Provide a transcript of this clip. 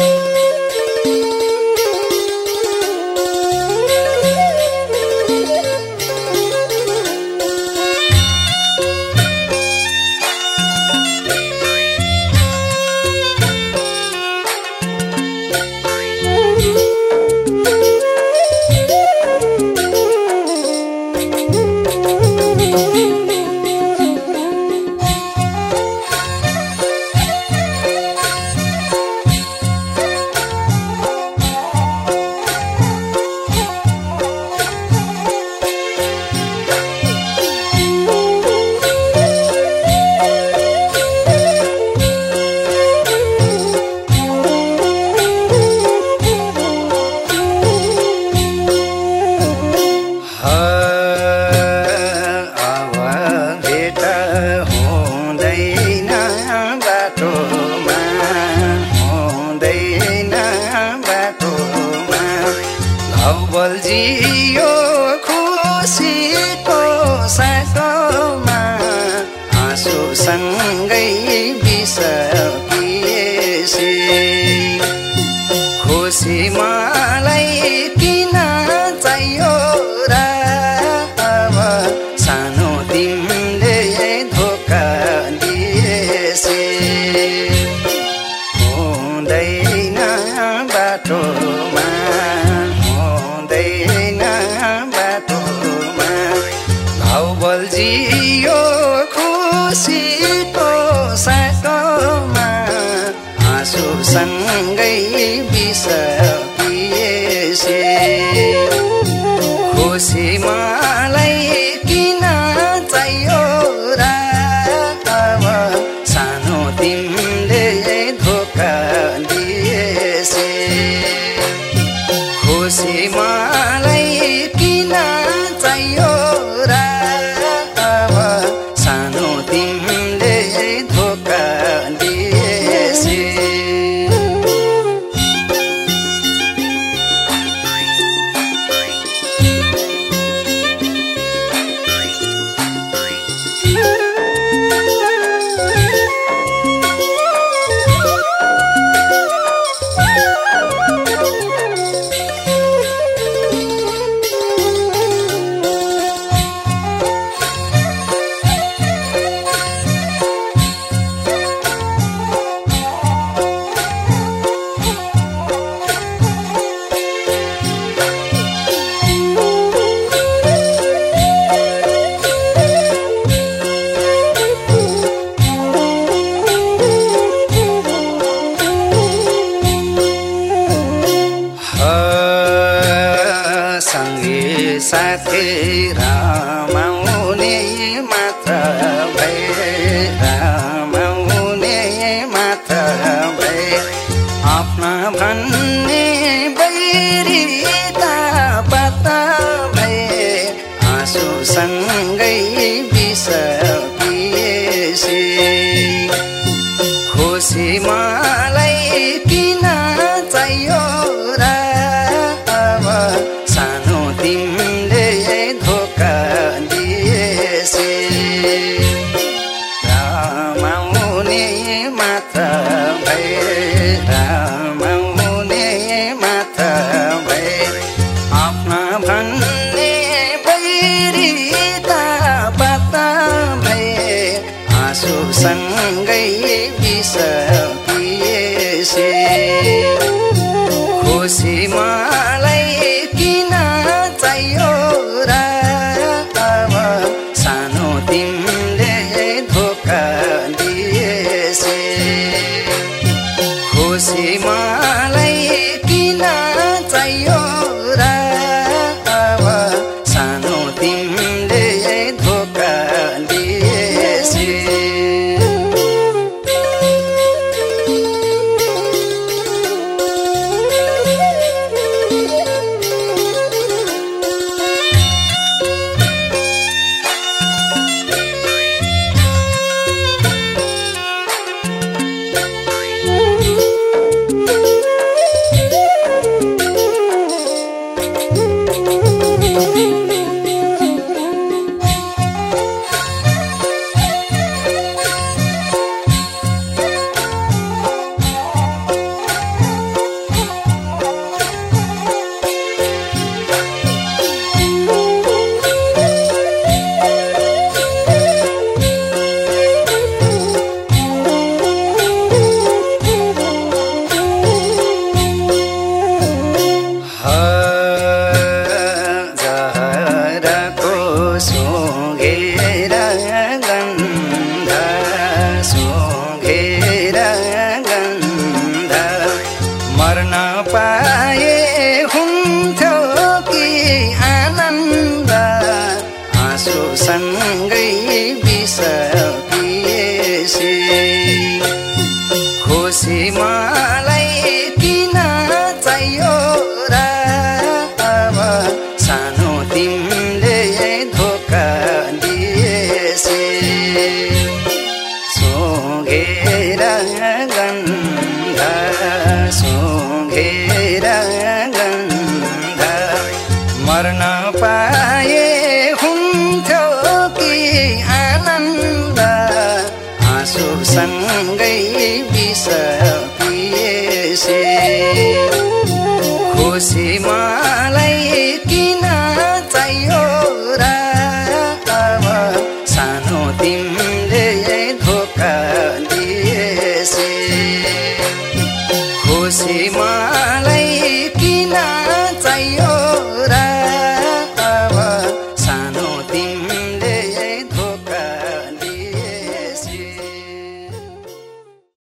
बल्झियो खुसीको साटोमा आँसुसँगै बिसकिएसे खुसी मलाई किन चाहियो र अब सानो तिमीले धोका दिएसे हुँदैन बाटोमा बल्झियो खुसीको साटोमा आँसुसँगै बिसकिएसे खुसी मलाई किन चाहियो र अब सानो तिमीले धोका दिएसे खुसी मलाई किन चाहियो र साथै रमाउने मात्र भए रमाउने मात्र भए आफ्ना भन्ने बैरिता पत्ता भए आँसुसँगै बिसकिएसे खुसी मलाई किन चाहियो र अब सानो तिमीले धोका दिएसे रमाउने मात्र भए रमाउने मात्र भए आफ्ना भन्ने बैरिता पत्ता भए आँसुसँगै बिसकिएसे खुसी मलाई किन चाहियो र अब सानो तिमीले धोका दिएसे खुसी मलाई किन चाहियो र अब सानो तिमीले धोका दिएसे सुँघेर गन्ध मर्न पाए हुन्थ्यो कि आनन्द आँसुसँगै